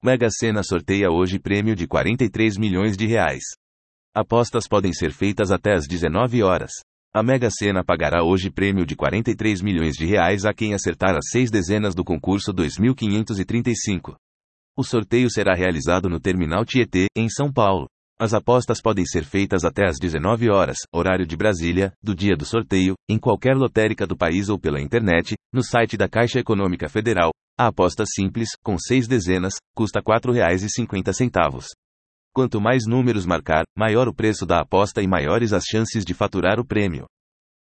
Mega Sena sorteia hoje prêmio de R$ 43 milhões. Apostas podem ser feitas até às 19 horas. A Mega Sena pagará hoje prêmio de R$ 43 milhões a quem acertar as 6 dezenas do concurso 2535. O sorteio será realizado no Terminal Tietê, em São Paulo. As apostas podem ser feitas até às 19 horas, horário de Brasília, do dia do sorteio, em qualquer lotérica do país ou pela internet, no site da Caixa Econômica Federal. A aposta simples, com 6 dezenas, custa R$ 4,50. Quanto mais números marcar, maior o preço da aposta e maiores as chances de faturar o prêmio.